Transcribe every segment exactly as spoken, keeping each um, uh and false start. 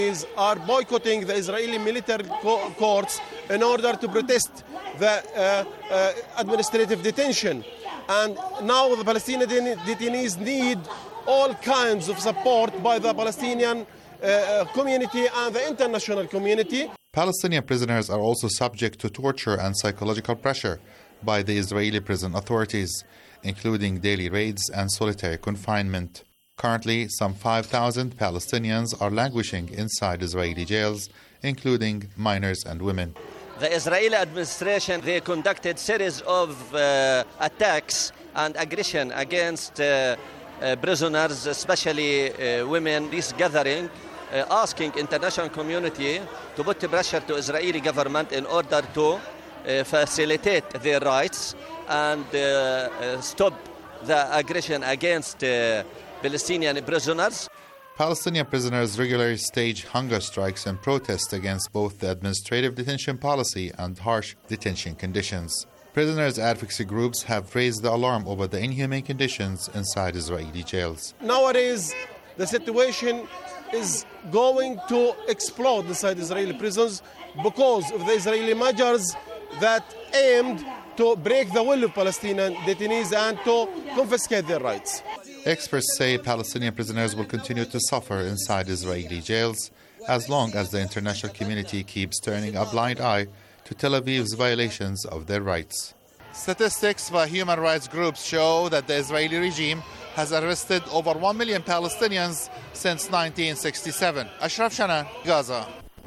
are boycotting the Israeli military co- courts in order to protest the uh, uh, administrative detention. And now the Palestinian detainees need all kinds of support by the Palestinian uh, community and the international community. Palestinian prisoners are also subject to torture and psychological pressure by the Israeli prison authorities, including daily raids and solitary confinement. Currently, some five thousand Palestinians are languishing inside Israeli jails, including minors and women. The Israeli administration, they conducted series of uh, attacks and aggression against uh, uh, prisoners, especially uh, women. This gathering uh, asking international community to put pressure to Israeli government in order to uh, facilitate their rights and uh, uh, stop the aggression against uh, Palestinian prisoners. Palestinian prisoners regularly stage hunger strikes and protest against both the administrative detention policy and harsh detention conditions. Prisoners' advocacy groups have raised the alarm over the inhumane conditions inside Israeli jails. Nowadays, the situation is going to explode inside Israeli prisons because of the Israeli measures that aimed to break the will of Palestinian detainees and to confiscate their rights. Experts say Palestinian prisoners will continue to suffer inside Israeli jails as long as the international community keeps turning a blind eye to Tel Aviv's violations of their rights. Statistics by human rights groups show that the Israeli regime has arrested over one million Palestinians since nineteen sixty-seven. Ashraf Shana, Gaza.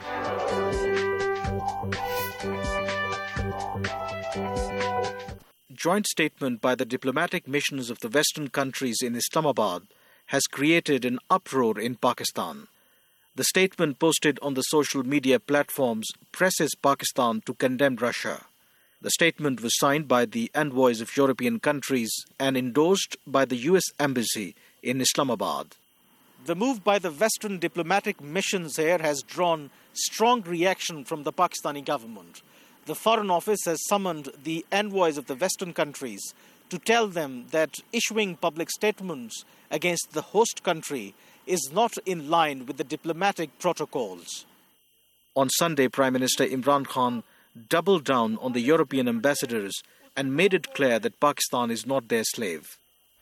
Joint statement by the diplomatic missions of the Western countries in Islamabad has created an uproar in Pakistan. The statement posted on the social media platforms presses Pakistan to condemn Russia. The statement was signed by the envoys of European countries and endorsed by the U S Embassy in Islamabad. The move by the Western diplomatic missions here has drawn strong reaction from the Pakistani government. The Foreign Office has summoned the envoys of the Western countries to tell them that issuing public statements against the host country is not in line with the diplomatic protocols. On Sunday, Prime Minister Imran Khan doubled down on the European ambassadors and made it clear that Pakistan is not their slave.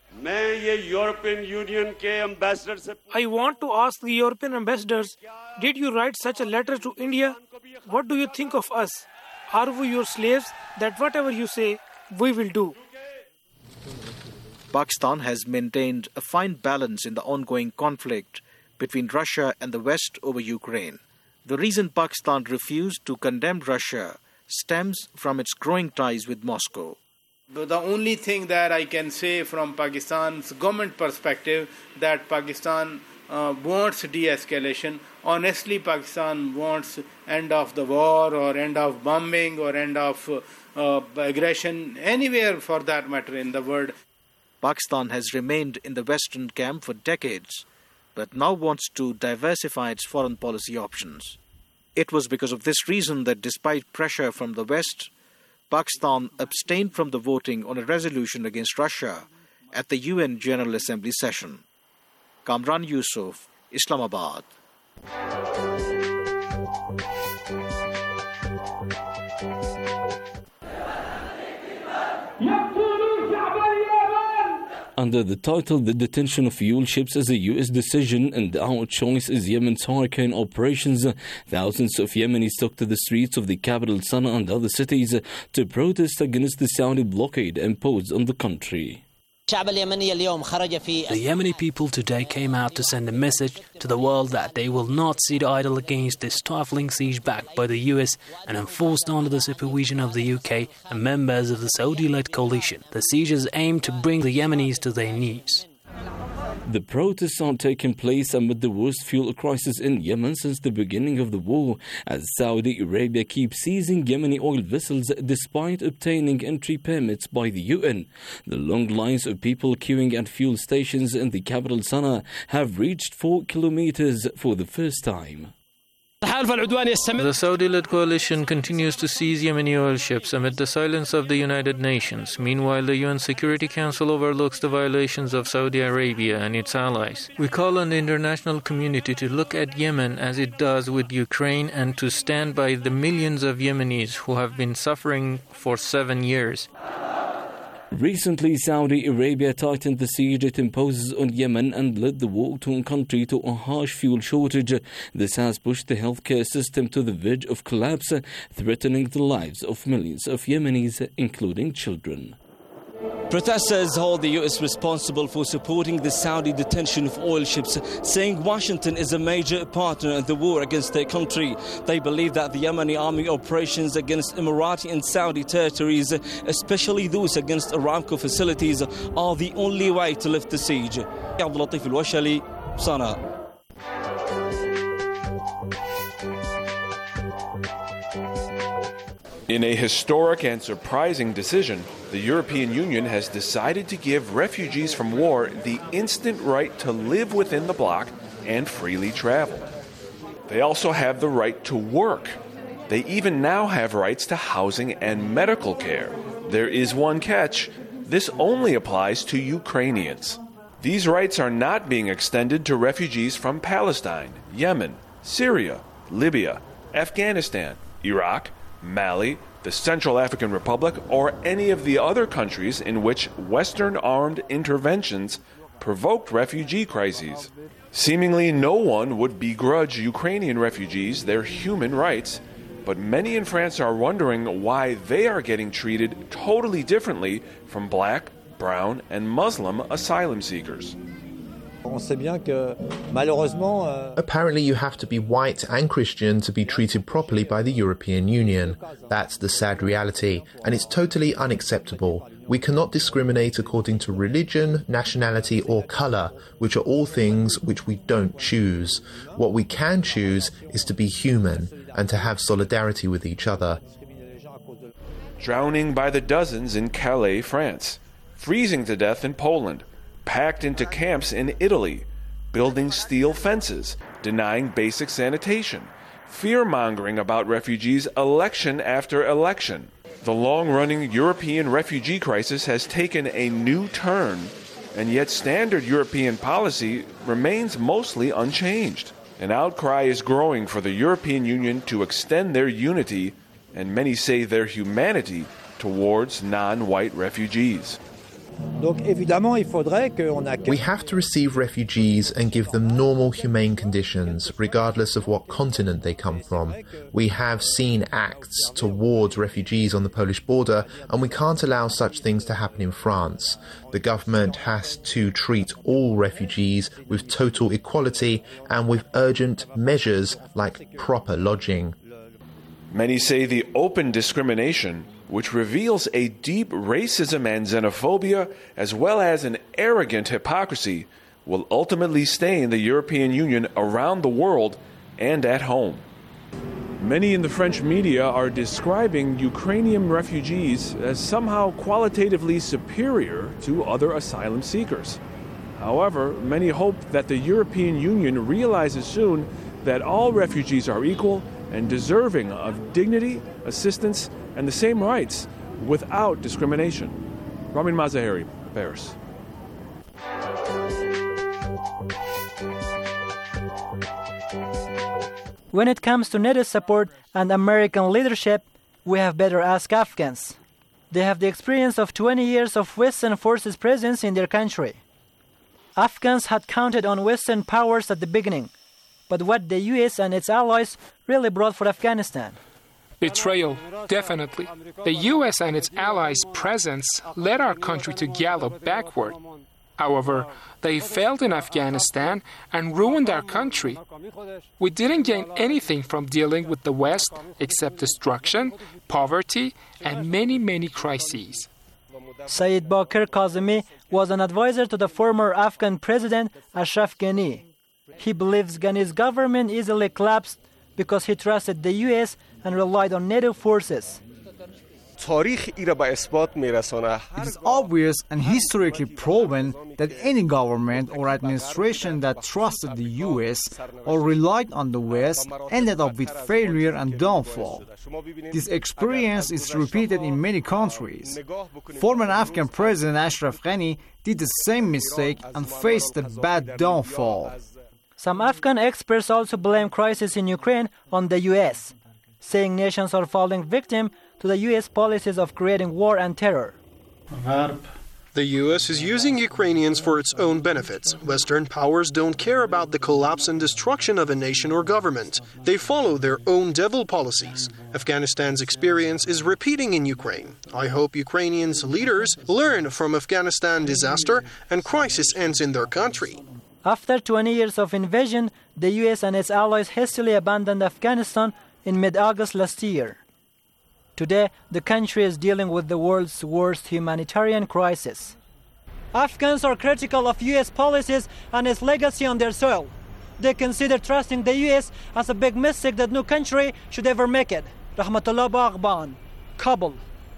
I want to ask the European ambassadors, did you write such a letter to India? What do you think of us? Are we your slaves that whatever you say, we will do? Pakistan has maintained a fine balance in the ongoing conflict between Russia and the West over Ukraine. The reason Pakistan refused to condemn Russia stems from its growing ties with Moscow. The only thing that I can say from Pakistan's government perspective, that Pakistan uh, wants de-escalation. Honestly, Pakistan wants end of the war or end of bombing or end of uh, aggression, anywhere for that matter in the world. Pakistan has remained in the Western camp for decades, but now wants to diversify its foreign policy options. It was because of this reason that despite pressure from the West, Pakistan abstained from the voting on a resolution against Russia at the U N General Assembly session. Kamran Yusuf, Islamabad. Under the title, The Detention of Fuel Ships is a U S decision and our choice is Yemen's hurricane operations, thousands of Yemenis took to the streets of the capital Sana'a and other cities to protest against the Saudi blockade imposed on the country. The Yemeni people today came out to send a message to the world that they will not sit idle against this stifling siege backed by the U S and enforced under the supervision of the U K and members of the Saudi-led coalition. The siege is aimed to bring the Yemenis to their knees. The protests are taking place amid the worst fuel crisis in Yemen since the beginning of the war, as Saudi Arabia keeps seizing Yemeni oil vessels despite obtaining entry permits by the U N. The long lines of people queuing at fuel stations in the capital Sana'a have reached four kilometers for the first time. The Saudi-led coalition continues to seize Yemeni oil ships amid the silence of the United Nations. Meanwhile, the U N Security Council overlooks the violations of Saudi Arabia and its allies. We call on the international community to look at Yemen as it does with Ukraine and to stand by the millions of Yemenis who have been suffering for seven years. Recently, Saudi Arabia tightened the siege it imposes on Yemen and led the war-torn country to a harsh fuel shortage. This has pushed the healthcare system to the verge of collapse, threatening the lives of millions of Yemenis, including children. Protesters hold the U S responsible for supporting the Saudi detention of oil ships, saying Washington is a major partner in the war against their country. They believe that the Yemeni army operations against Emirati and Saudi territories, especially those against Aramco facilities, are the only way to lift the siege. Abdul Latif Al-Washali, Sana. In a historic and surprising decision, the European Union has decided to give refugees from war the instant right to live within the bloc and freely travel. They also have the right to work. They even now have rights to housing and medical care. There is one catch: this only applies to Ukrainians. These rights are not being extended to refugees from Palestine, Yemen, Syria, Libya, Afghanistan, Iraq, Mali, the Central African Republic, or any of the other countries in which Western armed interventions provoked refugee crises. Seemingly no one would begrudge Ukrainian refugees their human rights, but many in France are wondering why they are getting treated totally differently from black, brown, and Muslim asylum seekers. Apparently you have to be white and Christian to be treated properly by the European Union. That's the sad reality, and it's totally unacceptable. We cannot discriminate according to religion, nationality or colour, which are all things which we don't choose. What we can choose is to be human and to have solidarity with each other. Drowning by the dozens in Calais, France. Freezing to death in Poland. Packed into camps in Italy, building steel fences, denying basic sanitation, fear-mongering about refugees election after election. The long-running European refugee crisis has taken a new turn, and yet standard European policy remains mostly unchanged. An outcry is growing for the European Union to extend their unity, and many say their humanity, towards non-white refugees. We have to receive refugees and give them normal, humane conditions, regardless of what continent they come from. We have seen acts towards refugees on the Polish border, and we can't allow such things to happen in France. The government has to treat all refugees with total equality and with urgent measures like proper lodging. Many say the open discrimination, which reveals a deep racism and xenophobia, as well as an arrogant hypocrisy, will ultimately stain the European Union around the world and at home. Many in the French media are describing Ukrainian refugees as somehow qualitatively superior to other asylum seekers. However, many hope that the European Union realizes soon that all refugees are equal and deserving of dignity, assistance, and the same rights without discrimination. Ramin Mazaheri, Paris. When it comes to NATO support and American leadership, we have better ask Afghans. They have the experience of twenty years of Western forces presence in their country. Afghans had counted on Western powers at the beginning, but what the U S and its allies really brought for Afghanistan? Betrayal, definitely. The U S and its allies' presence led our country to gallop backward. However, they failed in Afghanistan and ruined our country. We didn't gain anything from dealing with the West except destruction, poverty, and many, many crises. Saeed Bakir Kazemi was an advisor to the former Afghan president Ashraf Ghani. He believes Ghani's government easily collapsed because he trusted the U S and relied on NATO forces. It is obvious and historically proven that any government or administration that trusted the U S or relied on the West ended up with failure and downfall. This experience is repeated in many countries. Former Afghan President Ashraf Ghani did the same mistake and faced a bad downfall. Some Afghan experts also blame crisis in Ukraine on the U S, saying nations are falling victim to the U S policies of creating war and terror. The U S is using Ukrainians for its own benefits. Western powers don't care about the collapse and destruction of a nation or government. They follow their own devil policies. Afghanistan's experience is repeating in Ukraine. I hope Ukrainians' leaders learn from Afghanistan disaster and crisis ends in their country. After twenty years of invasion, the U S and its allies hastily abandoned Afghanistan in mid-August last year. Today, the country is dealing with the world's worst humanitarian crisis. Afghans are critical of U S policies and its legacy on their soil. They consider trusting the U S as a big mistake that no country should ever make it. Rahmatullah Baghban, Kabul.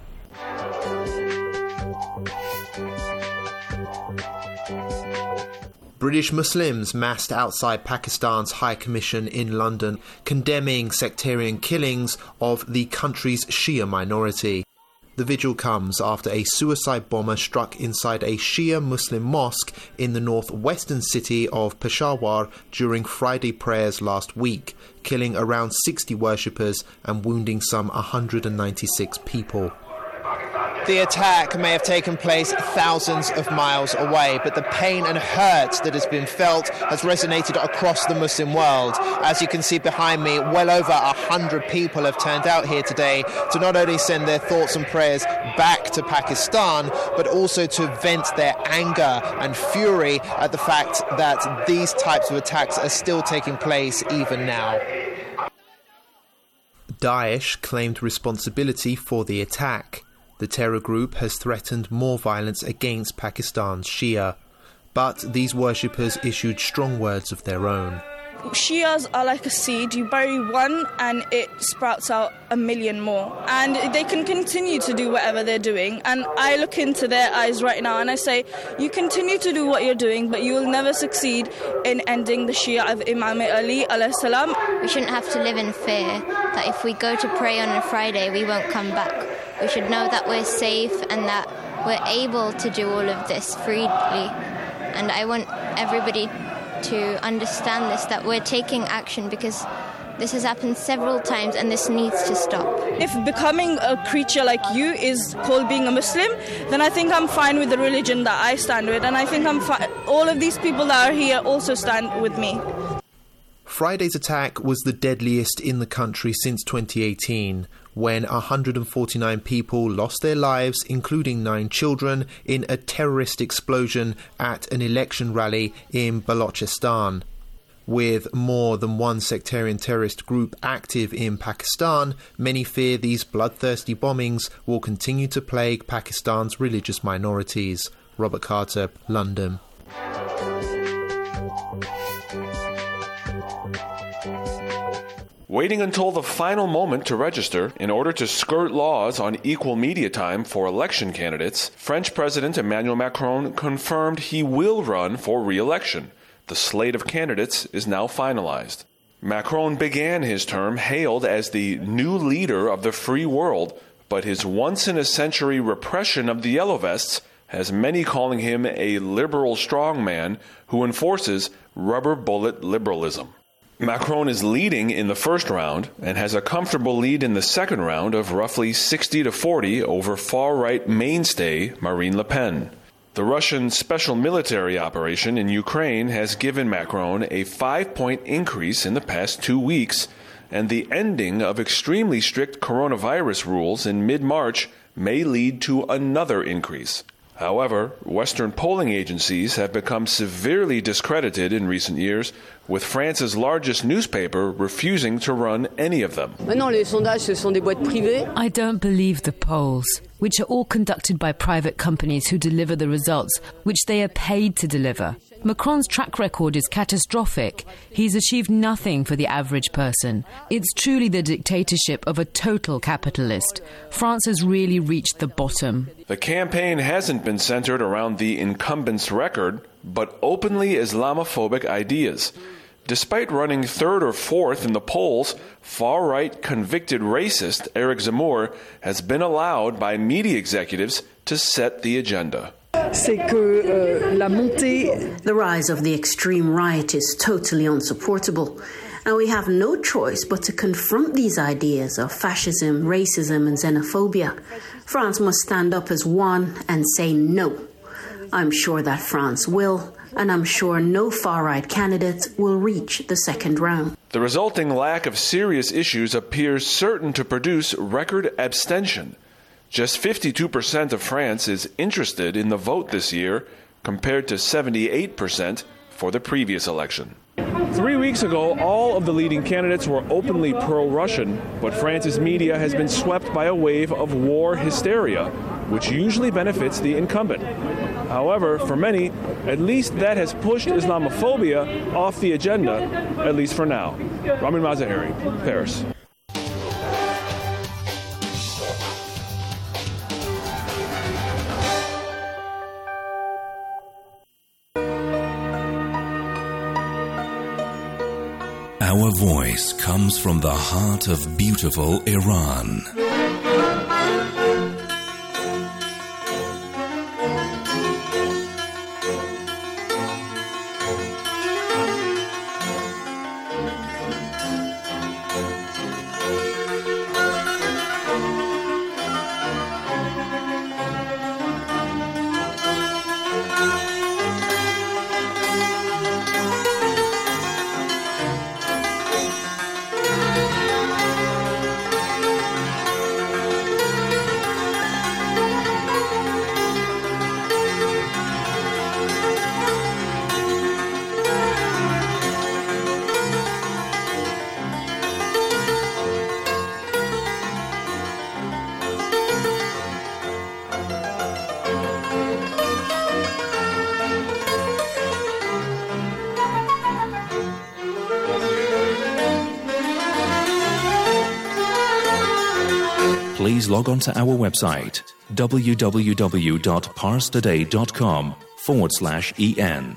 British Muslims massed outside Pakistan's High Commission in London, condemning sectarian killings of the country's Shia minority. The vigil comes after a suicide bomber struck inside a Shia Muslim mosque in the northwestern city of Peshawar during Friday prayers last week, killing around sixty worshippers and wounding some one hundred ninety-six people. The attack may have taken place thousands of miles away, but the pain and hurt that has been felt has resonated across the Muslim world. As you can see behind me, well over a hundred people have turned out here today to not only send their thoughts and prayers back to Pakistan, but also to vent their anger and fury at the fact that these types of attacks are still taking place even now. Daesh claimed responsibility for the attack. The terror group has threatened more violence against Pakistan's Shia, but these worshippers issued strong words of their own. Shias are like a seed. You bury one and it sprouts out a million more. And they can continue to do whatever they're doing. And I look into their eyes right now and I say, you continue to do what you're doing, but you will never succeed in ending the Shia of Imam Ali alayhi salam. We shouldn't have to live in fear that if we go to pray on a Friday, we won't come back. We should know that we're safe and that we're able to do all of this freely. And I want everybody to understand this, that we're taking action because this has happened several times and this needs to stop. If becoming a creature like you is called being a Muslim, then I think I'm fine with the religion that I stand with, and I think I'm fi- all of these people that are here also stand with me. Friday's attack was the deadliest in the country since twenty eighteen, when one hundred forty-nine people lost their lives, including nine children, in a terrorist explosion at an election rally in Balochistan. With more than one sectarian terrorist group active in Pakistan, many fear these bloodthirsty bombings will continue to plague Pakistan's religious minorities. Robert Carter, London. Waiting until the final moment to register in order to skirt laws on equal media time for election candidates, French President Emmanuel Macron confirmed he will run for re-election. The slate of candidates is now finalized. Macron began his term hailed as the new leader of the free world, but his once-in-a-century repression of the Yellow Vests has many calling him a liberal strongman who enforces rubber bullet liberalism. Macron is leading in the first round and has a comfortable lead in the second round of roughly sixty to forty over far-right mainstay Marine Le Pen. The Russian special military operation in Ukraine has given Macron a five-point increase in the past two weeks, and the ending of extremely strict coronavirus rules in mid-March may lead to another increase. However, Western polling agencies have become severely discredited in recent years, with France's largest newspaper refusing to run any of them. I don't believe the polls, which are all conducted by private companies who deliver the results, which they are paid to deliver. Macron's track record is catastrophic. He's achieved nothing for the average person. It's truly the dictatorship of a total capitalist. France has really reached the bottom. The campaign hasn't been centered around the incumbent's record, but openly Islamophobic ideas. Despite running third or fourth in the polls, far-right convicted racist Eric Zemmour has been allowed by media executives to set the agenda. The rise of the extreme right is totally unsupportable, and we have no choice but to confront these ideas of fascism, racism, and xenophobia. France must stand up as one and say no. I'm sure that France will, and I'm sure no far-right candidate will reach the second round. The resulting lack of serious issues appears certain to produce record abstention. Just fifty-two percent of France is interested in the vote this year, compared to seventy-eight percent for the previous election. Three weeks ago, all of the leading candidates were openly pro-Russian, but France's media has been swept by a wave of war hysteria, which usually benefits the incumbent. However, for many, at least that has pushed Islamophobia off the agenda, at least for now. Ramin Mazaheri, Paris. Our voice comes from the heart of beautiful Iran. Please log on to our website, www.parstoday.com forward slash en.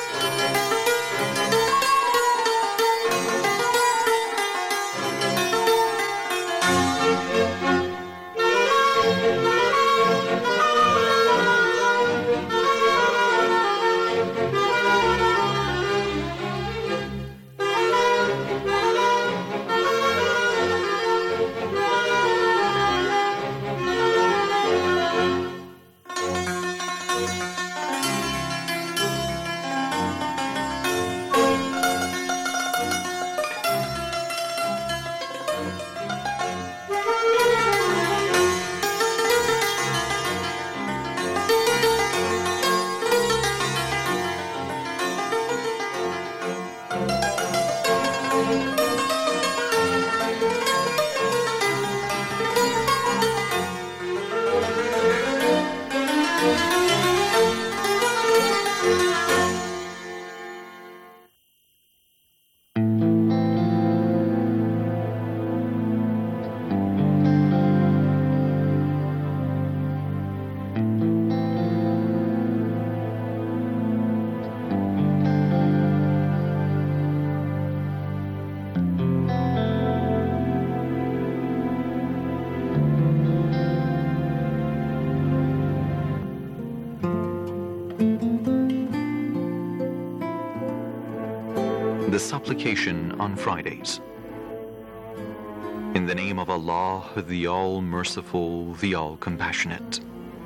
The supplication on Fridays. In the name of Allah, the All-Merciful, the All-Compassionate.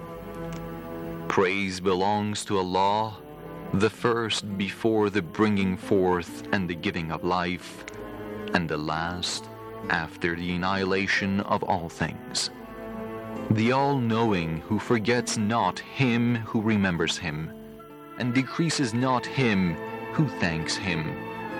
Praise belongs to Allah, the first before the bringing forth and the giving of life, and the last after the annihilation of all things. The All-Knowing, who forgets not him who remembers him, and decreases not him who thanks him.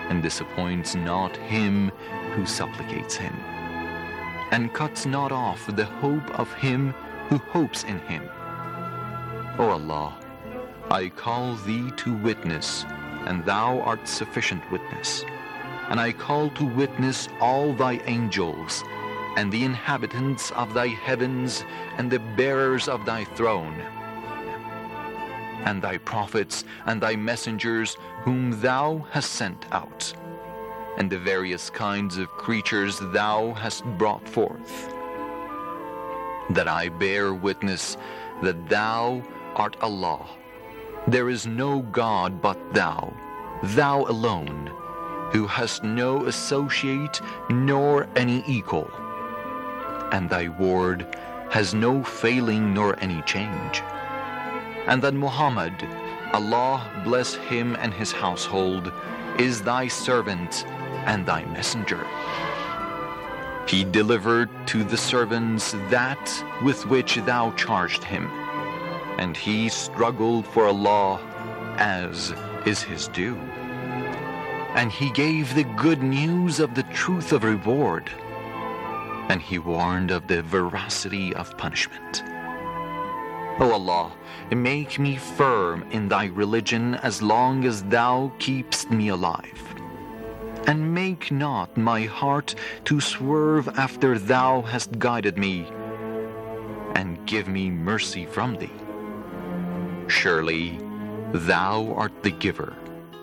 and disappoints not him who supplicates him, and cuts not off the hope of him who hopes in him. O Allah, I call thee to witness, and thou art sufficient witness. And I call to witness all thy angels, and the inhabitants of thy heavens, and the bearers of thy throne, and thy prophets, and thy messengers, whom thou hast sent out, and the various kinds of creatures thou hast brought forth, that I bear witness that thou art Allah. There is no God but thou, thou alone, who hast no associate nor any equal, and thy word has no failing nor any change. And that Muhammad, Allah bless him and his household, is thy servant and thy messenger. He delivered to the servants that with which thou charged him, and he struggled for Allah as is his due. And he gave the good news of the truth of reward, and he warned of the veracity of punishment. O Allah, make me firm in thy religion as long as thou keepst me alive, and make not my heart to swerve after thou hast guided me, and give me mercy from thee. Surely thou art the giver.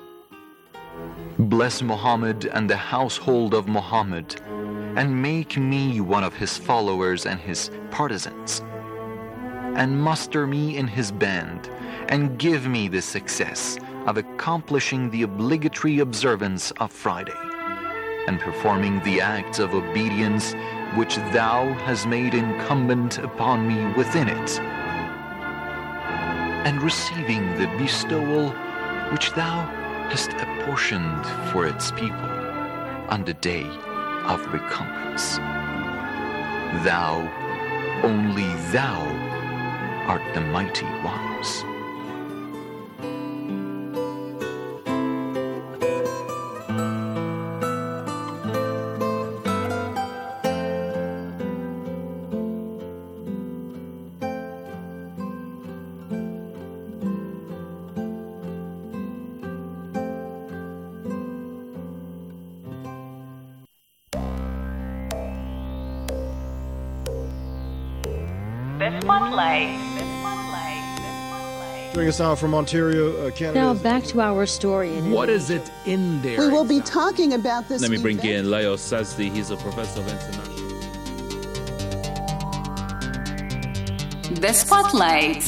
Bless Muhammad and the household of Muhammad, and make me one of his followers and his partisans, and muster me in his band, and give me the success of accomplishing the obligatory observance of Friday, and performing the acts of obedience which thou hast made incumbent upon me within it, and receiving the bestowal which thou hast apportioned for its people on the day of recompense. Thou, only thou, art the mighty ones. Joining us now from Ontario, uh, Canada. Now back to our story. In what is it in there? We will be talking about this. Let me bring event. in Leo Sazdi. He's a professor of international. The Spotlight.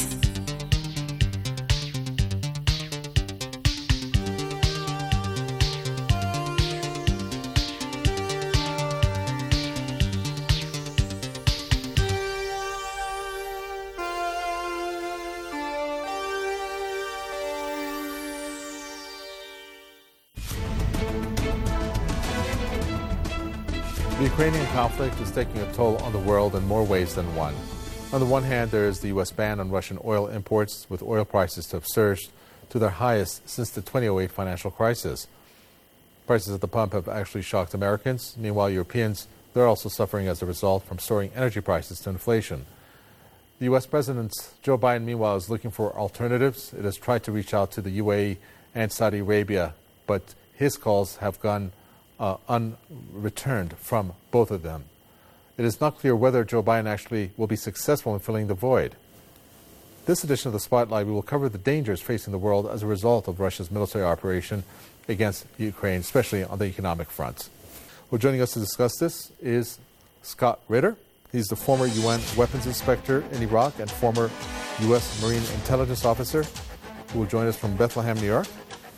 The Ukrainian conflict is taking a toll on the world in more ways than one. On the one hand, there is the U S ban on Russian oil imports, with oil prices to have surged to their highest since the two thousand eight financial crisis. Prices at the pump have actually shocked Americans. Meanwhile, Europeans, they're also suffering as a result from soaring energy prices to inflation. The U S President Joe Biden, meanwhile, is looking for alternatives. It has tried to reach out to the U A E and Saudi Arabia, but his calls have gone uh, unreturned from both of them. It is not clear whether Joe Biden actually will be successful in filling the void. This edition of the Spotlight, we will cover the dangers facing the world as a result of Russia's military operation against Ukraine, especially on the economic front. Well, joining us to discuss this is Scott Ritter. He's the former U N weapons inspector in Iraq and former U S Marine intelligence officer, who will join us from Bethlehem, New York.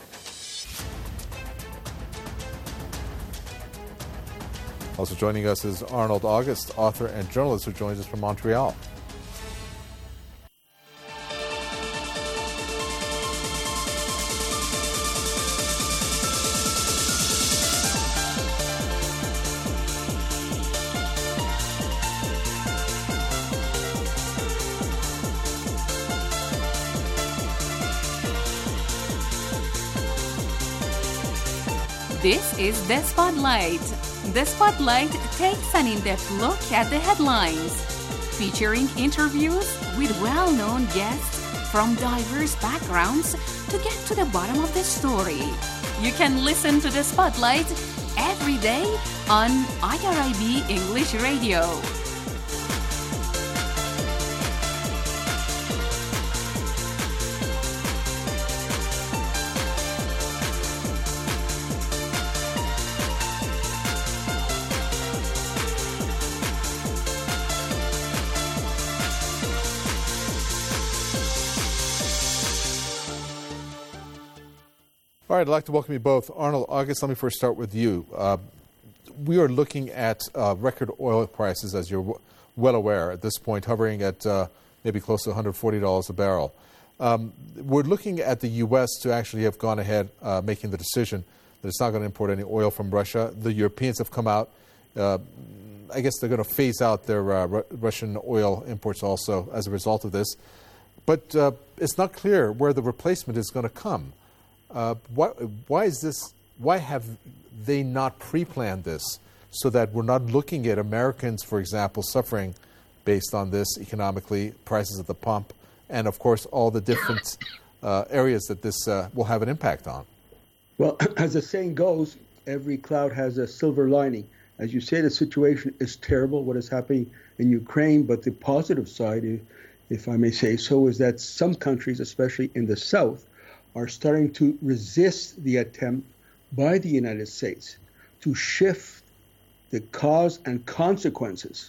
Also joining us is Arnold August, author and journalist, who joins us from Montreal. This is The Spotlight. The Spotlight takes an in-depth look at the headlines, featuring interviews with well-known guests from diverse backgrounds to get to the bottom of the story. You can listen to The Spotlight every day on I R I B English Radio. All right, I'd like to welcome you both. Arnold, August, let me first start with you. Uh, we are looking at uh, record oil prices, as you're w- well aware, at this point, hovering at uh, maybe close to one hundred forty dollars a barrel. Um, we're looking at the U S to actually have gone ahead uh, making the decision that it's not going to import any oil from Russia. The Europeans have come out. Uh, I guess they're going to phase out their uh, Ru- Russian oil imports also as a result of this. But uh, it's not clear where the replacement is going to come. Uh, why, why is this? Why have they not pre-planned this so that we're not looking at Americans, for example, suffering based on this economically, prices at the pump, and of course all the different uh, areas that this uh, will have an impact on? Well, as the saying goes, every cloud has a silver lining. As you say, the situation is terrible, what is happening in Ukraine, but the positive side, if, if I may say so, is that some countries, especially in the south, are starting to resist the attempt by the United States to shift the cause and consequences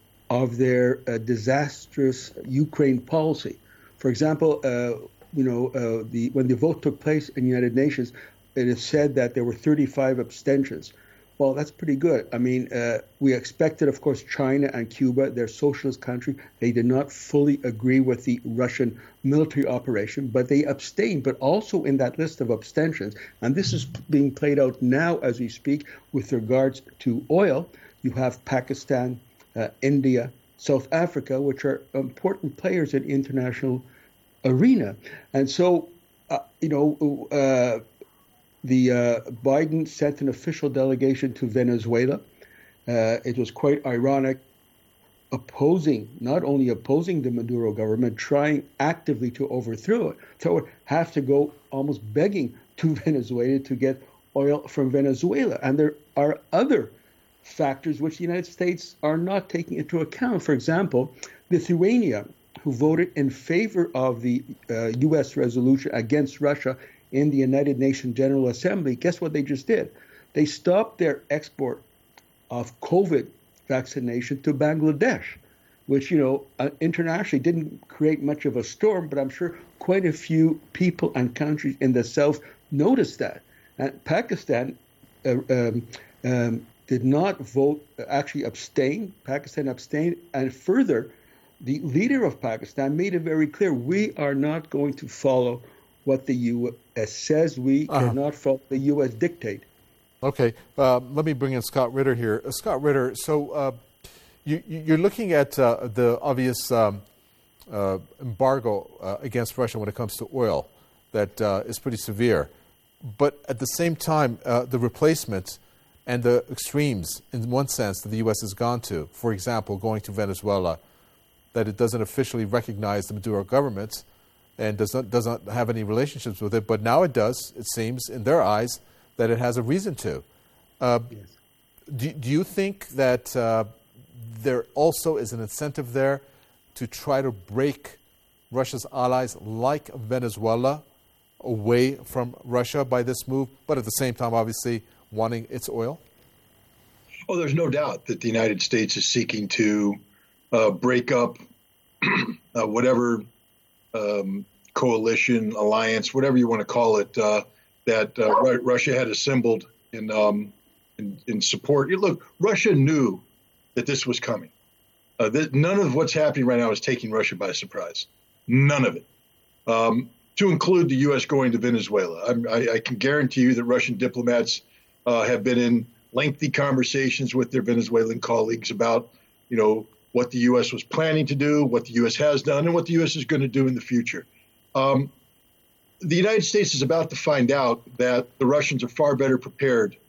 of their uh, disastrous Ukraine policy. For example, uh, you know, uh, the when the vote took place in the United Nations, it is said that there were thirty-five abstentions. Well, that's pretty good. I mean, uh, we expected, of course, China and Cuba, they're socialist country. They did not fully agree with the Russian military operation, but they abstained. But also in that list of abstentions, and this is being played out now as we speak with regards to oil, you have Pakistan, uh, India, South Africa, which are important players in the international arena. And so, uh, you know, uh, The uh, Biden sent an official delegation to Venezuela. Uh, it was quite ironic, opposing, not only opposing the Maduro government, trying actively to overthrow it. So it have to go almost begging to Venezuela to get oil from Venezuela. And there are other factors which the United States are not taking into account. For example, Lithuania, who voted in favor of the uh, U S resolution against Russia in the United Nations General Assembly, guess what they just did? They stopped their export of COVID vaccination to Bangladesh, which, you know, uh, internationally didn't create much of a storm, but I'm sure quite a few people and countries in the South noticed that. And Pakistan uh, um, um, did not vote, actually abstain. Pakistan abstained. And further, the leader of Pakistan made it very clear, we are not going to follow what the U S says. We uh-huh. cannot follow the U S dictate. Okay, uh, let me bring in Scott Ritter here. Uh, Scott Ritter, so uh, you, you're looking at uh, the obvious um, uh, embargo uh, against Russia when it comes to oil that uh, is pretty severe. But at the same time, uh, the replacement and the extremes, in one sense, that the U S has gone to, for example, going to Venezuela, that it doesn't officially recognize the Maduro government, and does not, does not have any relationships with it, but now it does, it seems, in their eyes, that it has a reason to. Uh, yes. do, do you think that uh, there also is an incentive there to try to break Russia's allies like Venezuela away from Russia by this move, but at the same time, obviously, wanting its oil? Oh, there's no doubt that the United States is seeking to uh, break up uh, whatever Um, coalition, alliance, whatever you want to call it, uh, that uh, Ru- Russia had assembled in, um, in in support. You look, Russia knew that this was coming. Uh, that none of what's happening right now is taking Russia by surprise. None of it. Um, to include the U S going to Venezuela. I'm, I, I can guarantee you that Russian diplomats uh, have been in lengthy conversations with their Venezuelan colleagues about, you know, what the U S was planning to do, what the U S has done, and what the U S is going to do in the future. Um, the United States is about to find out that the Russians are far better prepared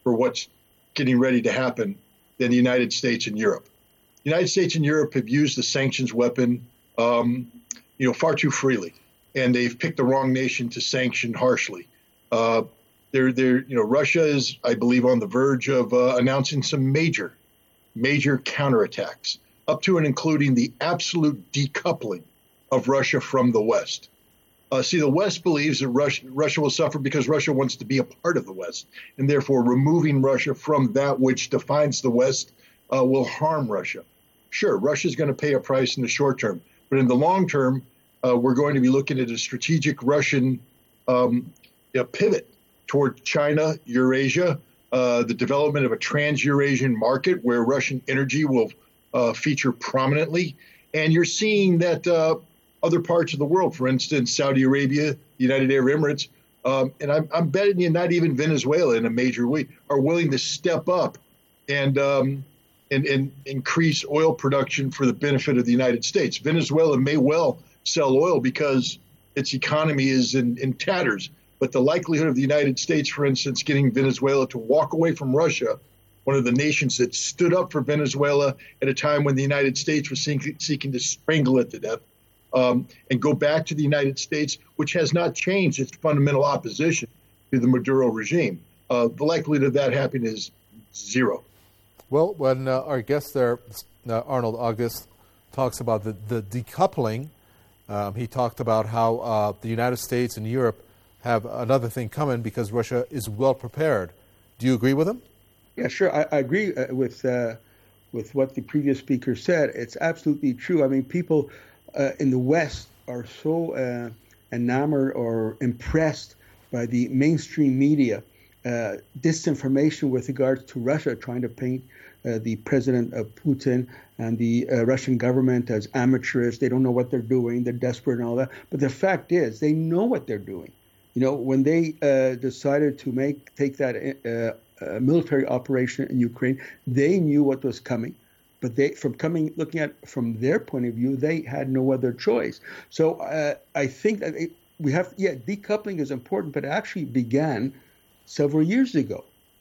for what's getting ready to happen than the United States and Europe. The United States and Europe have used the sanctions weapon, um, you know, far too freely, and they've picked the wrong nation to sanction harshly. Uh, they're, they're, you know, Russia is, I believe, on the verge of uh, announcing some major, major counterattacks, up to and including the absolute decoupling of Russia from the West. Uh, see, the West believes that Russia, Russia will suffer because Russia wants to be a part of the West, and therefore removing Russia from that which defines the West uh, will harm Russia. Sure, Russia's going to pay a price in the short term, but in the long term, uh, we're going to be looking at a strategic Russian um, you know, pivot toward China, Eurasia, uh, the development of a trans-Eurasian market where Russian energy will uh, feature prominently. And you're seeing that uh, other parts of the world, for instance, Saudi Arabia, the United Arab Emirates, um, and I'm, I'm betting you not even Venezuela in a major way, are willing to step up and, um, and, and increase oil production for the benefit of the United States. Venezuela may well sell oil because its economy is in, in tatters, but the likelihood of the United States, for instance, getting Venezuela to walk away from Russia, one of the nations that stood up for Venezuela at a time when the United States was seeking, seeking to strangle it to death, um, and go back to the United States, which has not changed its fundamental opposition to the Maduro regime. Uh, the likelihood of that happening is zero. Well, when uh, our guest there, uh, Arnold August, talks about the, the decoupling, um, he talked about how uh, the United States and Europe have another thing coming because Russia is well prepared. Do you agree with him? Yeah, sure. I, I agree uh, with uh, with what the previous speaker said. It's absolutely true. I mean, people uh, in the West are so uh, enamored or impressed by the mainstream media uh, disinformation with regards to Russia, trying to paint uh, the president of Putin and the uh, Russian government as amateurish. They don't know what they're doing. They're desperate and all that. But the fact is, they know what they're doing. You know, when they uh, decided to make take that uh, uh, military operation in Ukraine, they knew what was coming. But they, from coming, looking at from their point of view, they had no other choice. So uh, I think that it, we have, yeah, decoupling is important, but it actually began several years ago.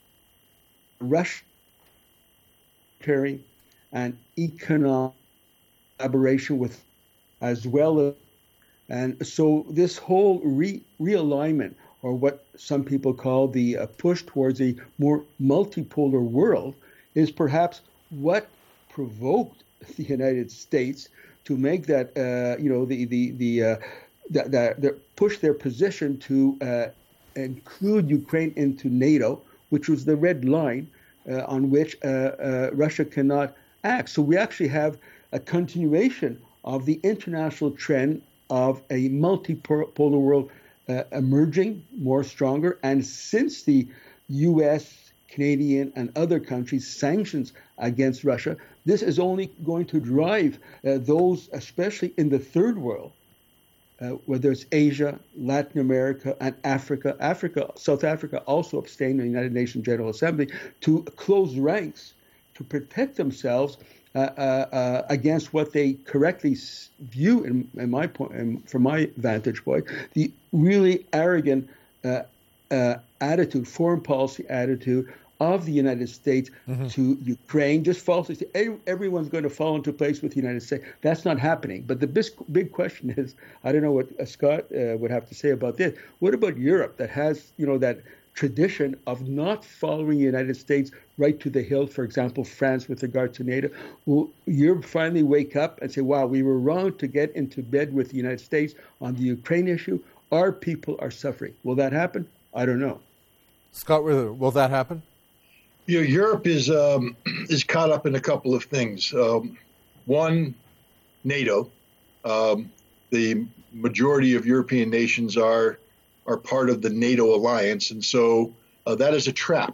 Russia and economic collaboration with, as well as. And so this whole re- realignment, or what some people call the uh, push towards a more multipolar world, is perhaps what provoked the United States to make that, uh, you know, the the the, uh, that, that, that push their position to uh, include Ukraine into NATO, which was the red line uh, on which uh, uh, Russia cannot act. So we actually have a continuation of the international trend of a multipolar world uh, emerging more stronger. And since the U S, Canadian, and other countries' sanctions against Russia, this is only going to drive uh, those, especially in the third world, uh, whether it's Asia, Latin America, and Africa. Africa, South Africa also abstained in the United Nations General Assembly to close ranks to protect themselves Uh, uh, uh, against what they correctly s- view, in, in my point, in, from my vantage point, the really arrogant uh, uh, attitude, foreign policy attitude of the United States mm-hmm. to Ukraine. Just falsely say everyone's going to fall into place with the United States. That's not happening. But the big, big question is, I don't know what uh, Scott uh, would have to say about this. What about Europe, that has, you know, that tradition of not following the United States right to the hill, for example, France with regard to NATO? Will Europe finally wake up and say, wow, we were wrong to get into bed with the United States on the Ukraine issue? Our people are suffering. Will that happen? I don't know. Scott, will that happen? You know, Europe is um, is caught up in a couple of things. Um, one, NATO. Um, the majority of European nations are are part of the NATO alliance, and so uh, that is a trap.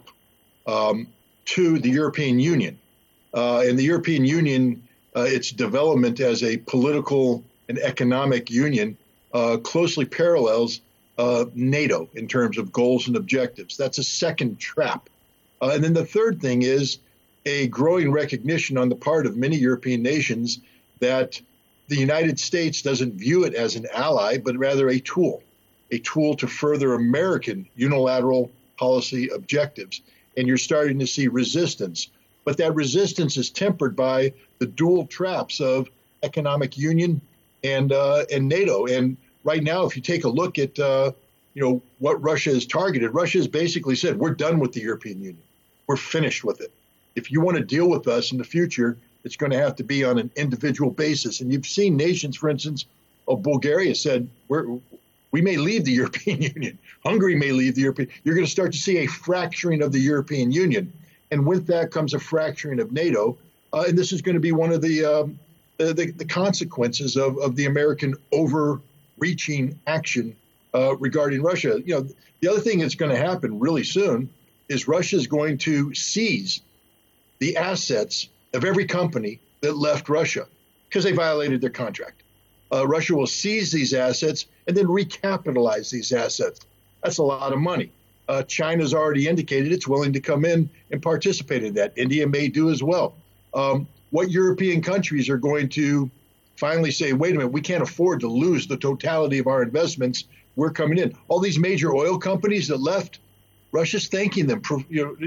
Um, two, the European Union. Uh, and the European Union, uh, its development as a political and economic union uh, closely parallels uh, NATO in terms of goals and objectives. That's a second trap. Uh, and then the third thing is a growing recognition on the part of many European nations that the United States doesn't view it as an ally, but rather a tool. a tool to further American unilateral policy objectives. and you're starting to see resistance. But that resistance is tempered by the dual traps of economic union and uh, and NATO. And right now, if you take a look at uh, you know what Russia has targeted, Russia has basically said, we're done with the European Union. We're finished with it. If you want to deal with us in the future, it's going to have to be on an individual basis. And you've seen nations, for instance, oh, Bulgaria said, we're, we may leave the European Union. Hungary may leave the European. You're going to start to see a fracturing of the European Union. And with that comes a fracturing of NATO. Uh, and this is going to be one of the um, the, the, the consequences of, of the American overreaching action uh, regarding Russia. You know, the other thing that's going to happen really soon is Russia is going to seize the assets of every company that left Russia because they violated their contract. Uh, Russia will seize these assets and then recapitalize these assets. That's a lot of money. Uh, China's already indicated it's willing to come in and participate in that. India may do as well. Um, what European countries are going to finally say, wait a minute, we can't afford to lose the totality of our investments. We're coming in. All these major oil companies that left, Russia's thanking them, for, you know,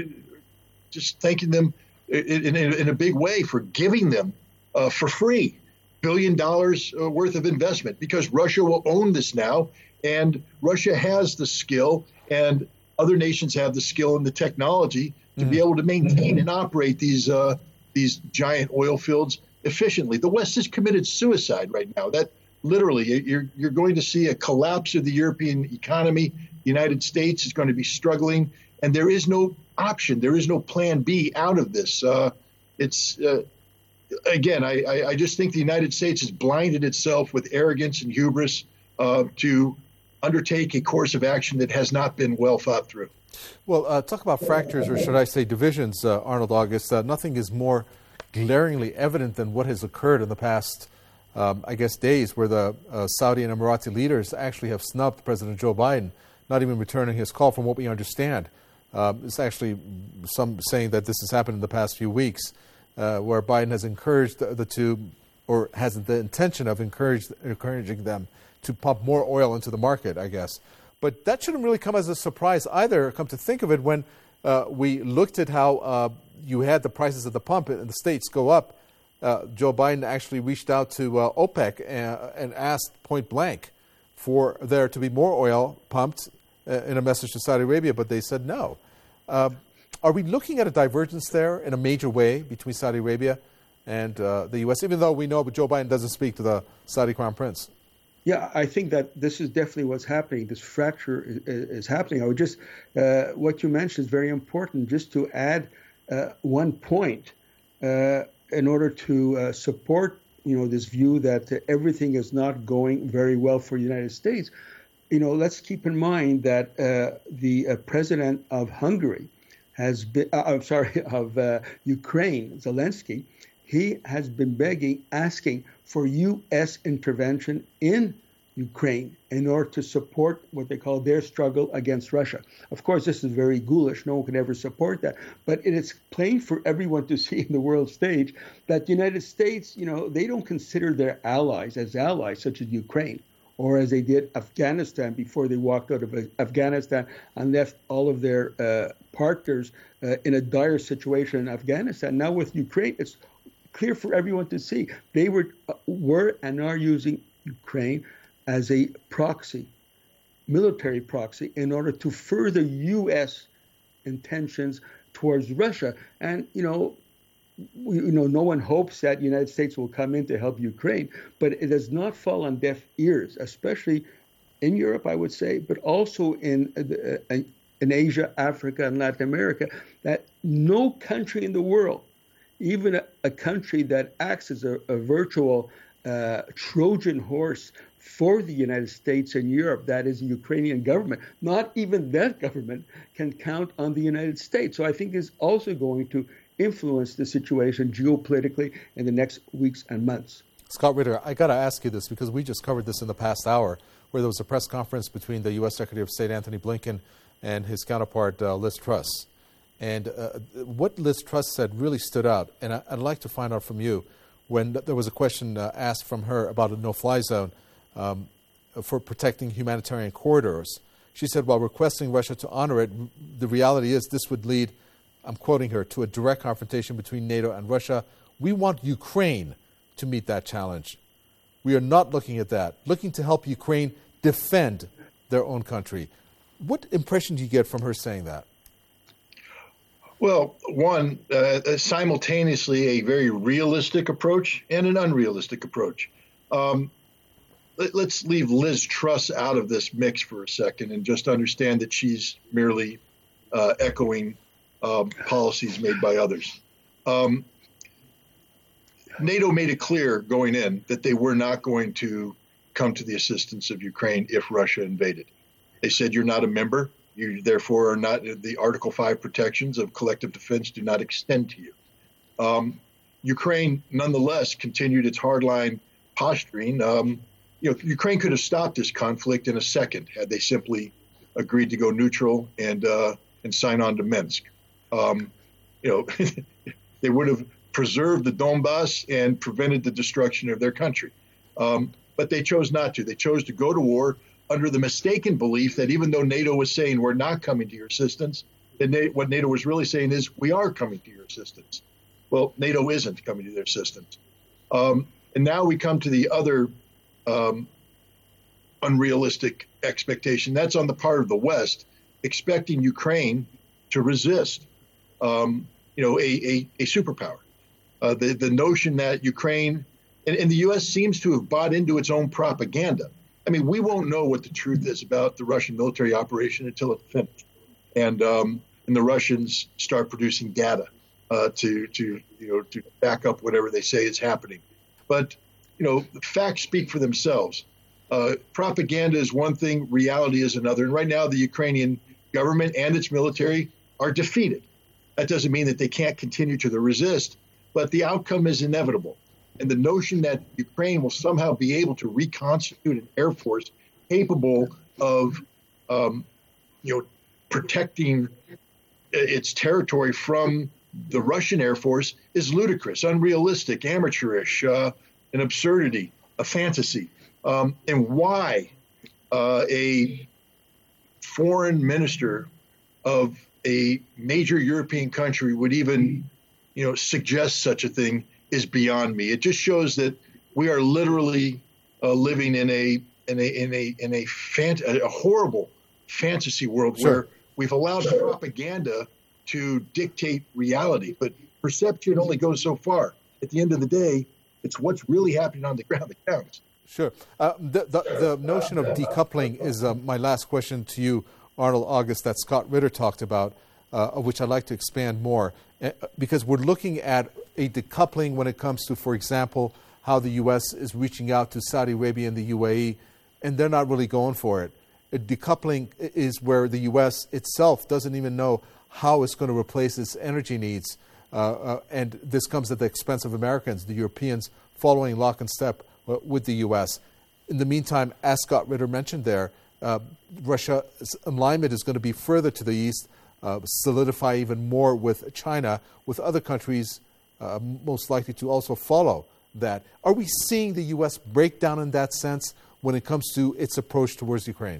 just thanking them in, in, in a big way for giving them uh, for free billion dollars worth of investment, because Russia will own this now, and Russia has the skill, and other nations have the skill and the technology to mm. be able to maintain and operate these uh, these giant oil fields efficiently. The West has committed suicide right now. That literally, you're you're going to see a collapse of the European economy. The United States is going to be struggling, and there is no option. There is no plan B out of this. Uh, it's uh, again, I, I, I just think the United States has blinded itself with arrogance and hubris uh, to undertake a course of action that has not been well thought through. Well, uh, talk about fractures, or should I say divisions, uh, Arnold August. Uh, nothing is more glaringly evident than what has occurred in the past, um, I guess, days, where the uh, Saudi and Emirati leaders actually have snubbed President Joe Biden, not even returning his call, from what we understand. Uh, it's actually some saying that this has happened in the past few weeks, uh, where Biden has encouraged the, the two, or has the intention of encourage, encouraging them to pump more oil into the market, I guess. But that shouldn't really come as a surprise either, come to think of it, when uh, we looked at how uh, you had the prices at the pump in the States go up. Uh, Joe Biden actually reached out to uh, OPEC and, and asked point blank for there to be more oil pumped uh, in a message to Saudi Arabia, but they said no. Uh, are we looking at a divergence there in a major way between Saudi Arabia and uh, the U S, even though we know Joe Biden doesn't speak to the Saudi Crown Prince? Yeah, I think that this is definitely what's happening. This fracture is, is happening. I would just, uh, what you mentioned is very important, just to add uh, one point uh, in order to uh, support, you know, this view that uh, everything is not going very well for the United States. You know, let's keep in mind that uh, the uh, president of Hungary has been, uh, I'm sorry, of uh, Ukraine, Zelensky, he has been begging, asking for U S intervention in Ukraine in order to support what they call their struggle against Russia. Of course, this is very ghoulish. No one could ever support that. But it is plain for everyone to see in the world stage that the United States, you know, they don't consider their allies as allies, such as Ukraine, or as they did Afghanistan before they walked out of Afghanistan and left all of their uh, partners uh, in a dire situation in Afghanistan. Now with Ukraine, it's clear for everyone to see. They were, uh, were and are using Ukraine as a proxy, military proxy, in order to further U S intentions towards Russia. And, you know, we, you know, no one hopes that the United States will come in to help Ukraine, but it does not fall on deaf ears, especially in Europe, I would say, but also in uh, in Asia, Africa, and Latin America, that no country in the world, even a, a country that acts as a, a virtual uh, Trojan horse for the United States and Europe, that is the Ukrainian government, not even that government can count on the United States. So I think it's also going to influence the situation geopolitically in the next weeks and months. Scott Ritter, I got to ask you this, because we just covered this in the past hour, where there was a press conference between the U S Secretary of State Antony Blinken and his counterpart uh, Liz Truss. And uh, what Liz Truss said really stood out, and I, I'd like to find out from you, when there was a question uh, asked from her about a no-fly zone um, for protecting humanitarian corridors. She said, while requesting Russia to honor it, the reality is this would lead I'm quoting her, to a direct confrontation between NATO and Russia. We want Ukraine to meet that challenge. We are not looking at that, looking to help Ukraine defend their own country. What impression do you get from her saying that? Well, one, uh, simultaneously a very realistic approach and an unrealistic approach. Um, let, let's leave Liz Truss out of this mix for a second and just understand that she's merely uh, echoing um, policies made by others. Um, NATO made it clear going in that they were not going to come to the assistance of Ukraine if Russia invaded. They said, you're not a member. You therefore are not, the Article five protections of collective defense do not extend to you. Um, Ukraine, nonetheless, continued its hardline posturing. Um, you know, Ukraine could have stopped this conflict in a second had they simply agreed to go neutral and uh, and sign on to Minsk. Um, you know, they would have preserved the Donbass and prevented the destruction of their country. Um, but they chose not to. They chose to go to war under the mistaken belief that even though NATO was saying we're not coming to your assistance, that Na- what NATO was really saying is we are coming to your assistance. Well, NATO isn't coming to their assistance. Um, and now we come to the other um, unrealistic expectation. That's on the part of the West, expecting Ukraine to resist, um, you know, a, a, a superpower. Uh, the, the notion that Ukraine, and, and the U S seems to have bought into its own propaganda. I mean, we won't know what the truth is about the Russian military operation until it's finished, and um, and the Russians start producing data uh, to to you know to back up whatever they say is happening. But you know, the facts speak for themselves. Uh, propaganda is one thing, reality is another. And right now, the Ukrainian government and its military are defeated. That doesn't mean that they can't continue to resist, but the outcome is inevitable. And the notion that Ukraine will somehow be able to reconstitute an air force capable of, um, you know, protecting its territory from the Russian Air Force is ludicrous, unrealistic, amateurish, uh, an absurdity, a fantasy. Um, and why uh, a foreign minister of a major European country would even, you know, suggest such a thing is beyond me. It just shows that we are literally uh, living in a in a in a in a, fant- a horrible fantasy world sure. where we've allowed propaganda to dictate reality. But perception only goes so far. At the end of the day, it's what's really happening on the ground that counts. Sure. Uh, the, the the notion of decoupling is uh, my last question to you, Arnold August, that Scott Ritter talked about, uh, of which I'd like to expand more, uh, because we're looking at a decoupling when it comes to, for example, how the U S is reaching out to Saudi Arabia and the U A E, and they're not really going for it. A decoupling is where the U S itself doesn't even know how it's going to replace its energy needs, uh, uh, and this comes at the expense of Americans, the Europeans, following lock and step uh, with the U S. In the meantime, as Scott Ritter mentioned there, uh, Russia's alignment is going to be further to the east, uh, solidify even more with China, with other countries Uh, most likely to also follow that. Are we seeing the U S break down in that sense when it comes to its approach towards Ukraine?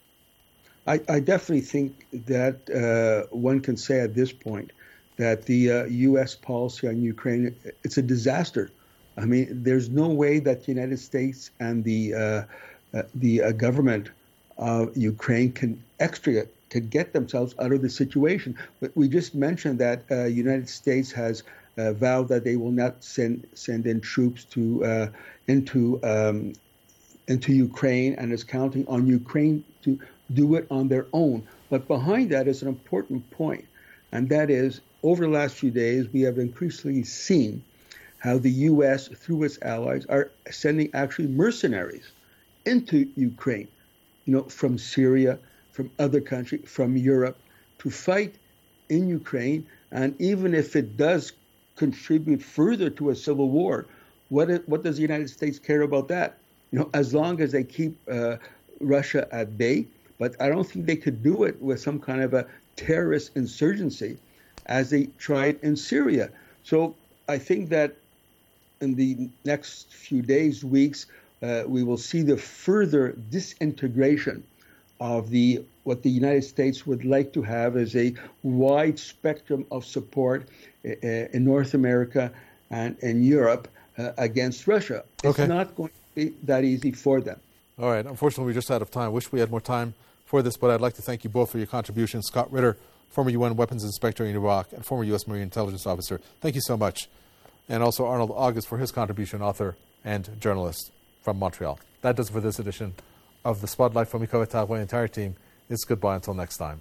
I, I definitely think that uh, one can say at this point that the uh, U S policy on Ukraine, it's a disaster. I mean, there's no way that the United States and the uh, uh, the uh, government of Ukraine can extricate, can get themselves out of the situation. But we just mentioned that the uh, United States has Uh, vowed that they will not send send in troops to uh, into um, into Ukraine, and is counting on Ukraine to do it on their own. But behind that is an important point, and that is, over the last few days, we have increasingly seen how the U S, through its allies, are sending actually mercenaries into Ukraine, you know, from Syria, from other countries, from Europe, to fight in Ukraine. And even if it does contribute further to a civil war, what what does the United States care about that? You know, as long as they keep uh, Russia at bay. But I don't think they could do it with some kind of a terrorist insurgency, as they tried in Syria. So I think that in the next few days, weeks, uh, we will see the further disintegration of the what the United States would like to have is a wide spectrum of support uh, in North America and in Europe uh, against Russia. It's okay. not going to be that easy for them. All right. Unfortunately, we're just out of time. Wish we had more time for this, but I'd like to thank you both for your contributions. Scott Ritter, former U N Weapons Inspector in Iraq and former U S Marine Intelligence Officer. Thank you so much. And also Arnold August for his contribution, author and journalist from Montreal. That does it for this edition of The Spotlight. From Miko Vatagwa and the entire team, it's goodbye until next time.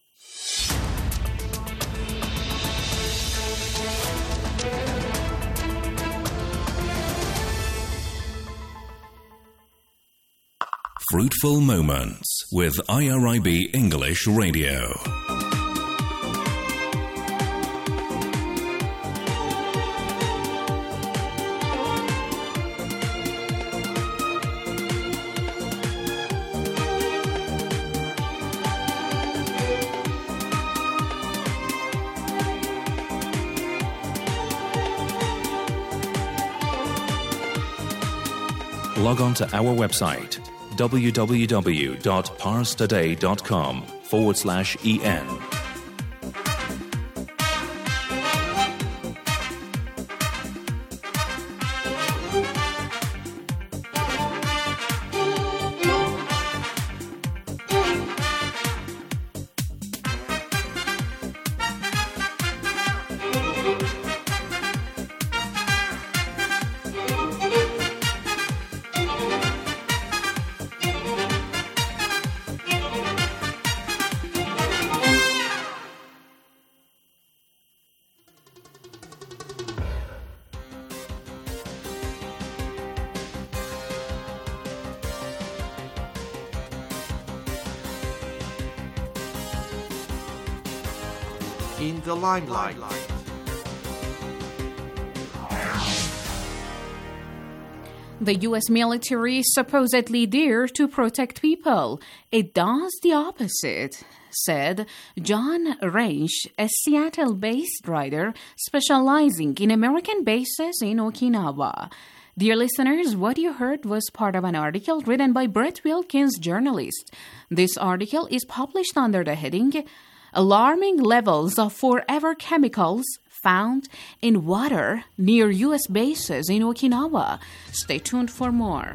Fruitful Moments with I R I B English Radio. Log on to our website www.parstoday.com forward slash en. In the limelight. The U S military is supposedly there to protect people. It does the opposite, said John Range, a Seattle-based writer specializing in American bases in Okinawa. Dear listeners, what you heard was part of an article written by Brett Wilkins, journalist. This article is published under the heading Alarming Levels of Forever Chemicals Found in Water Near U S Bases in Okinawa. Stay tuned for more.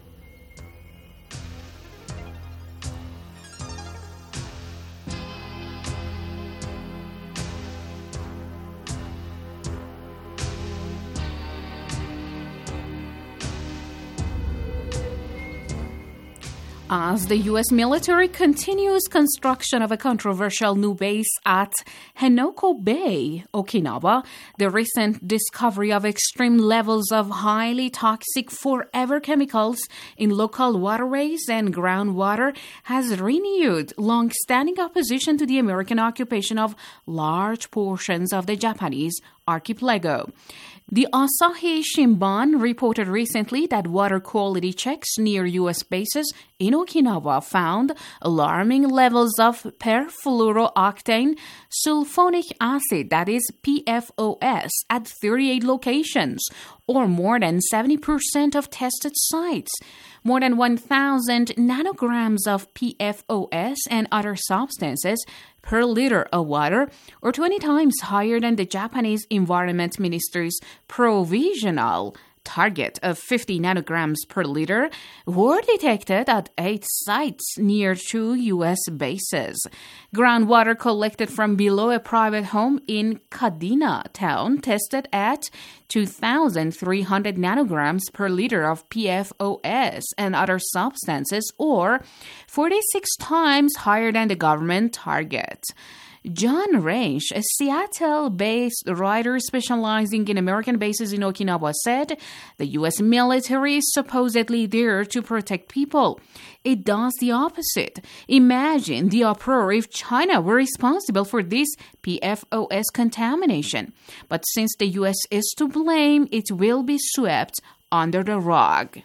As the U S military continues construction of a controversial new base at Henoko Bay, Okinawa, the recent discovery of extreme levels of highly toxic forever chemicals in local waterways and groundwater has renewed long-standing opposition to the American occupation of large portions of the Japanese archipelago. The Asahi Shimbun reported recently that water quality checks near U S bases in Okinawa found alarming levels of perfluorooctane sulfonic acid, that is P F O S, at thirty-eight locations, or more than seventy percent of tested sites. More than one thousand nanograms of P F O S and other substances per liter of water, or twenty times higher than the Japanese Environment Ministry's provisional target of fifty nanograms per liter, were detected at eight sites near two U S bases. Groundwater collected from below a private home in Kadena town tested at two thousand three hundred nanograms per liter of P F O S and other substances, or forty-six times higher than the government target. John Range, a Seattle-based writer specializing in American bases in Okinawa, said the U S military is supposedly there to protect people. It does the opposite. Imagine the uproar if China were responsible for this P F O S contamination. But since the U S is to blame, it will be swept under the rug.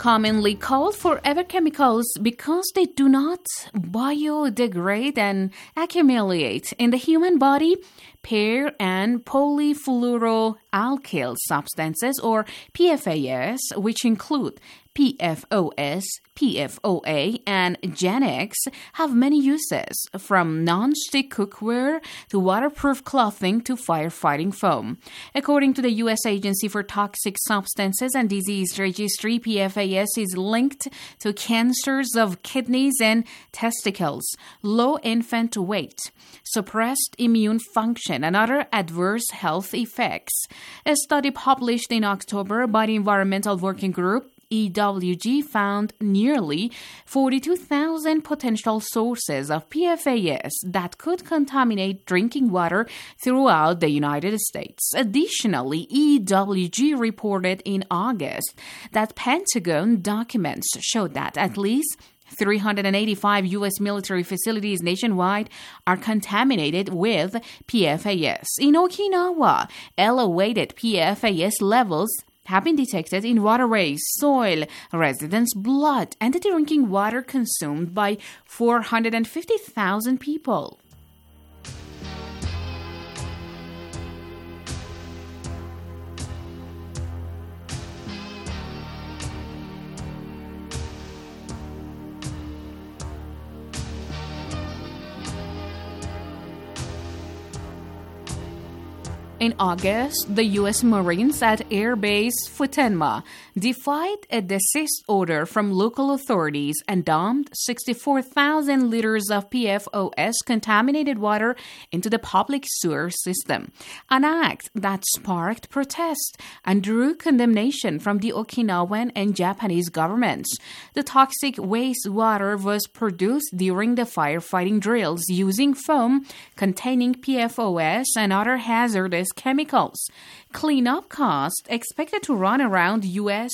commonly called forever chemicals because they do not biodegrade and accumulate in the human body, per- and polyfluoroalkyl substances, or P F A S, which include P F O S, P F O A, and Genex, have many uses, from non-stick cookware to waterproof clothing to firefighting foam. According to the U S Agency for Toxic Substances and Disease Registry, P F A S is linked to cancers of kidneys and testicles, low infant weight, suppressed immune function, and other adverse health effects. A study published in October by the Environmental Working Group E W G found nearly forty-two thousand potential sources of P F A S that could contaminate drinking water throughout the United States. Additionally, E W G reported in August that Pentagon documents showed that at least three hundred eighty-five U S military facilities nationwide are contaminated with P F A S. In Okinawa, elevated P F A S levels have been detected in waterways, soil, residents' blood, and the drinking water consumed by four hundred fifty thousand people. In August, the U S Marines at Air Base Futenma defied a desist order from local authorities and dumped sixty-four thousand liters of P F O S contaminated water into the public sewer system, an act that sparked protest and drew condemnation from the Okinawan and Japanese governments. The toxic wastewater was produced during the firefighting drills using foam containing P F O S and other hazardous chemicals. Cleanup costs expected to run around U S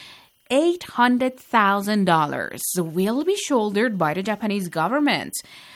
eight hundred thousand dollars will be shouldered by the Japanese government.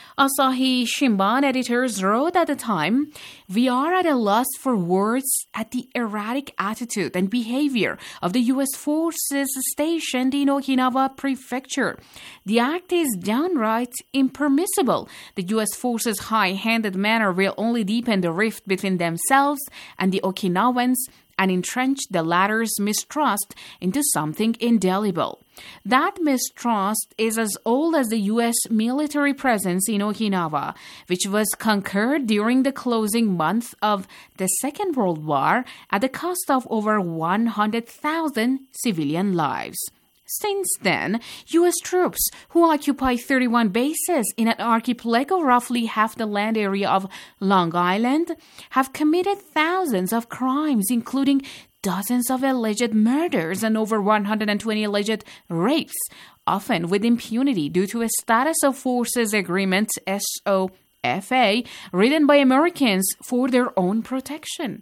Asahi Shimbun editors wrote at the time, "We are at a loss for words at the erratic attitude and behavior of the U S forces stationed in Okinawa Prefecture. The act is downright impermissible. The U S forces' high-handed manner will only deepen the rift between themselves and the Okinawans and entrench the latter's mistrust into something indelible. That mistrust is as old as the U S military presence in Okinawa, which was conquered during the closing month of the Second World War at the cost of over one hundred thousand civilian lives. Since then, U S troops, who occupy thirty-one bases in an archipelago roughly half the land area of Long Island, have committed thousands of crimes, including dozens of alleged murders and over one hundred twenty alleged rapes, often with impunity due to a Status of Forces Agreement, S O F A, written by Americans for their own protection."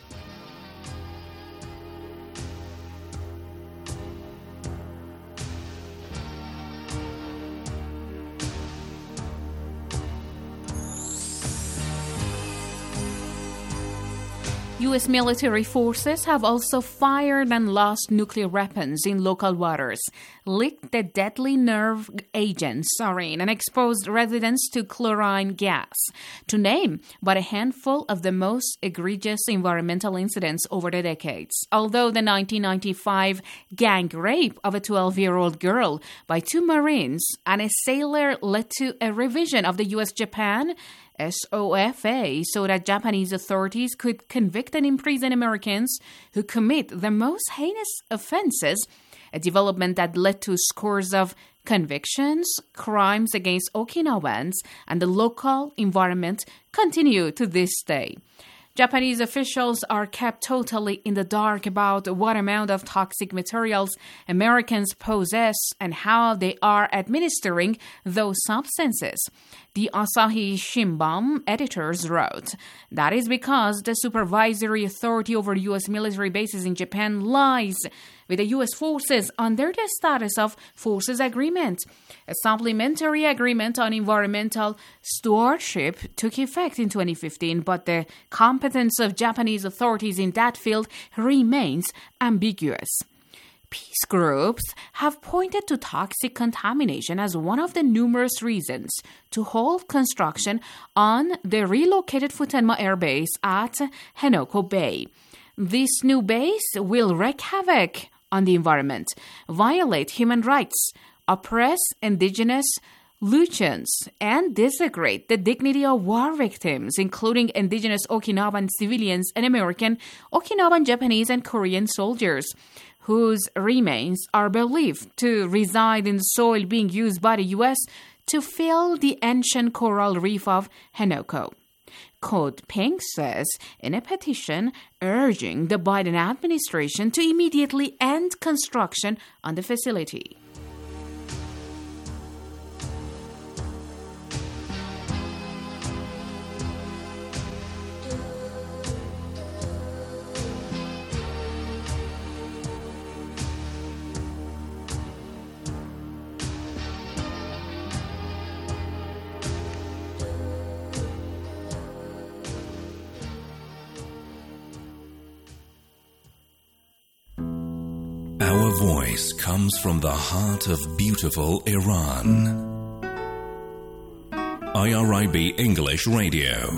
U S military forces have also fired and lost nuclear weapons in local waters, leaked the deadly nerve agent sarin, and exposed residents to chlorine gas, to name but a handful of the most egregious environmental incidents over the decades. Although the nineteen ninety-five gang rape of a twelve-year-old girl by two Marines and a sailor led to a revision of the U S-Japan S O F A so that Japanese authorities could convict and imprison Americans who commit the most heinous offenses, a development that led to scores of convictions, crimes against Okinawans, and the local environment continue to this day. Japanese officials are kept totally in the dark about what amount of toxic materials Americans possess and how they are administering those substances. The Asahi Shimbun editors wrote, "That is because the supervisory authority over U S military bases in Japan lies with the U S forces under the Status of Forces Agreement. A supplementary agreement on environmental stewardship took effect in twenty fifteen, but the competence of Japanese authorities in that field remains ambiguous." Peace groups have pointed to toxic contamination as one of the numerous reasons to halt construction on the relocated Futenma Air Base at Henoko Bay. This new base will wreak havoc on the environment, violate human rights, oppress indigenous Luchians, and disagree the dignity of war victims, including indigenous Okinawan civilians and American, Okinawan, Japanese, and Korean soldiers, whose remains are believed to reside in soil being used by the U S to fill the ancient coral reef of Henoko. Code Pink says in a petition urging the Biden administration to immediately end construction on the facility. Our voice comes from the heart of beautiful Iran. I R I B English Radio.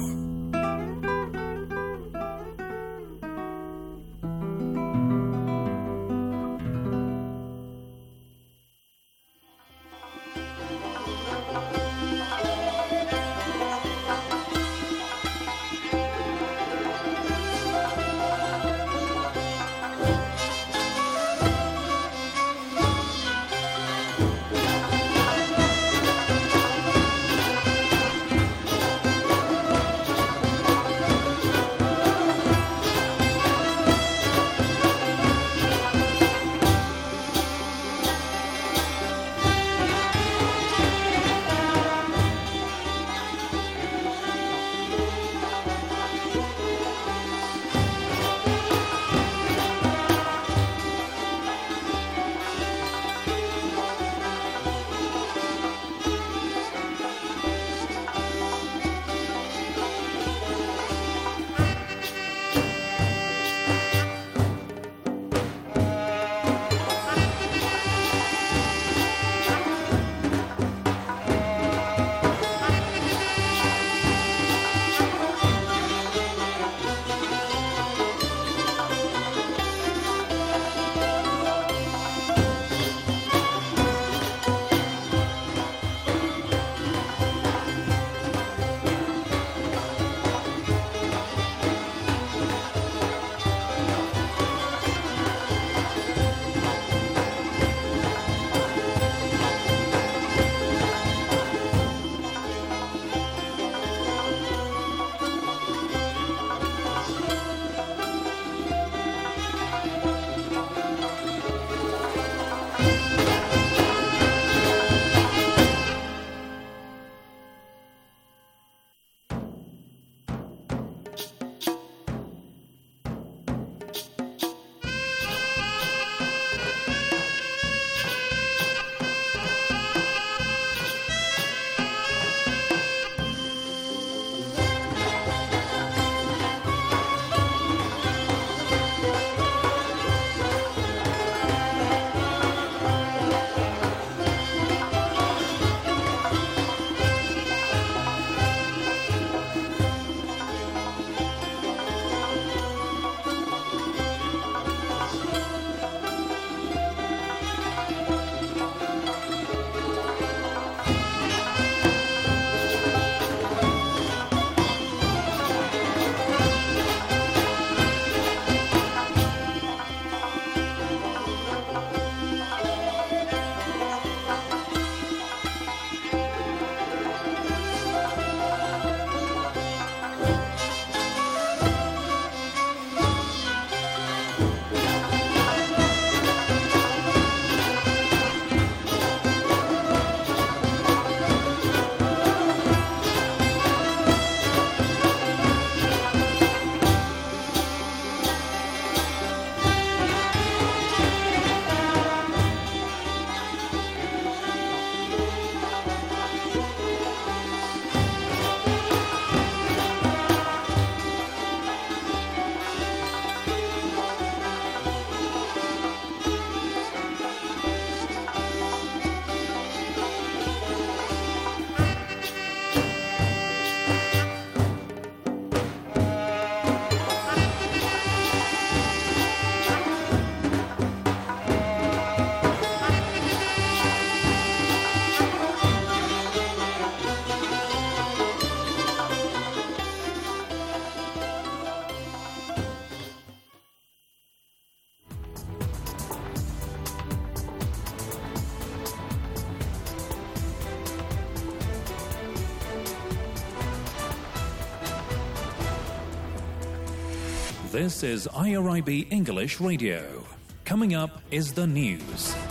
This is I R I B English Radio. Coming up is the news.